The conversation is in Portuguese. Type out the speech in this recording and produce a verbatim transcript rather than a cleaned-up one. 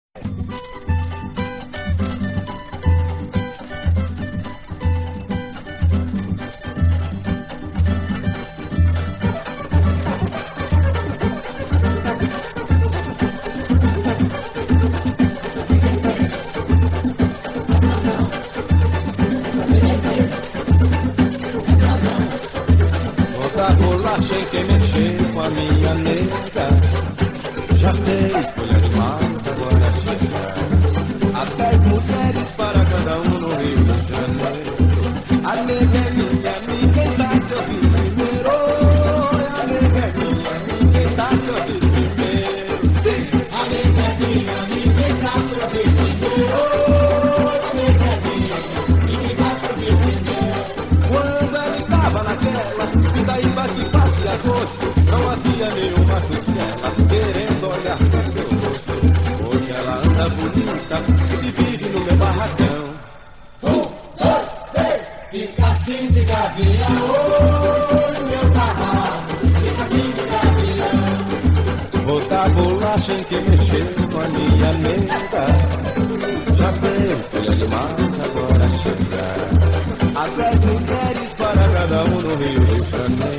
Tem que mexer com a minha nega. Já fez colher demais, agora chega. Há dez mulheres para cada um no Rio de Janeiro. A nega é minha, ninguém dá seu filho primeiro. A nega é minha, ninguém dá seu filho primeiro. A nega é minha, ninguém dá seu filho primeiro. A nega é minha, ninguém dá seu filho primeiro. Quando ela estava naquela, e daí bate face a gosto, não havia nenhuma costela querendo olhar pro seu rosto. Hoje ela anda bonita e vive no meu barracão. Um, dois, três, fica assim de gavião. Oh, meu barraco, fica assim de gavião. Vou dar bolacha em que mexer com a minha nega. Já dei filha demais, agora chega. Há dez mulheres para cada um no Rio de Janeiro.